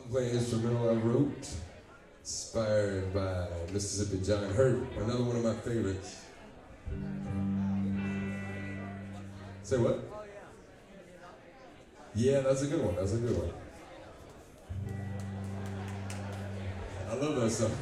I'm playing an instrumental I wrote, inspired by Mississippi John Hurt, another one of my favorites. Say what? Yeah, that's a good one. That's a good one. I love that song.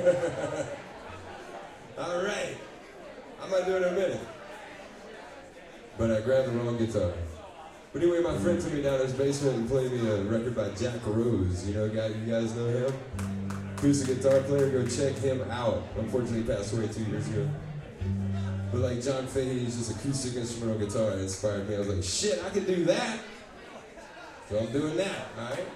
All right. I might do it in a minute. But I grabbed the wrong guitar. But anyway, my friend took me down to his basement and played me a record by Jack Rose. You know, you guys know him? Acoustic guitar player, go check him out. Unfortunately, he passed away 2 years ago. But like John Fahey's just acoustic instrumental guitar inspired me. I was like, shit, I can do that. So I'm doing that, all right?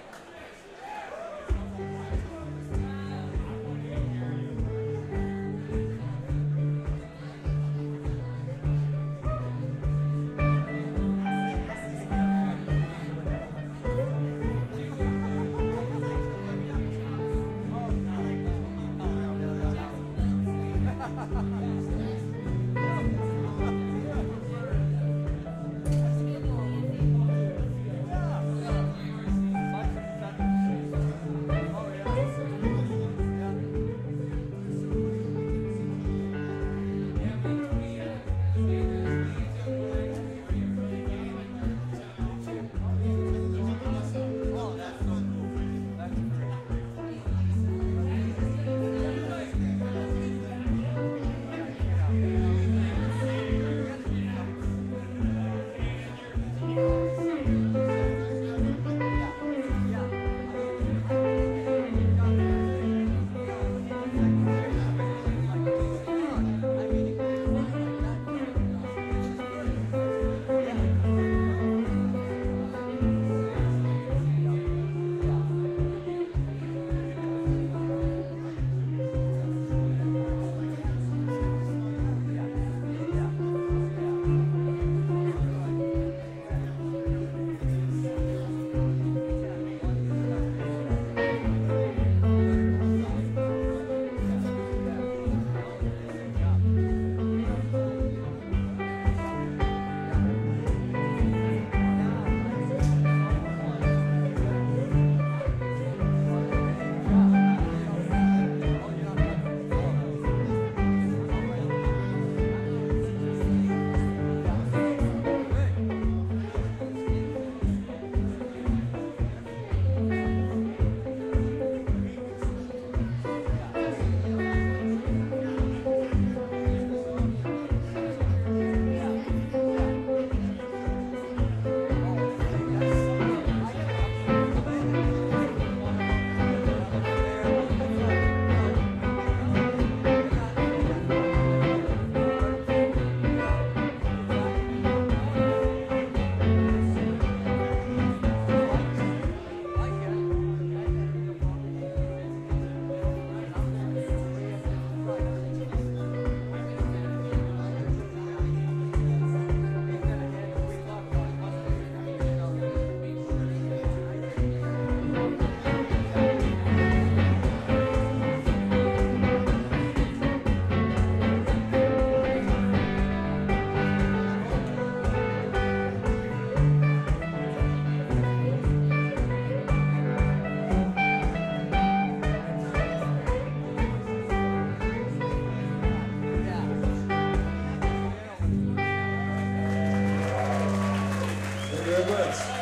Very much.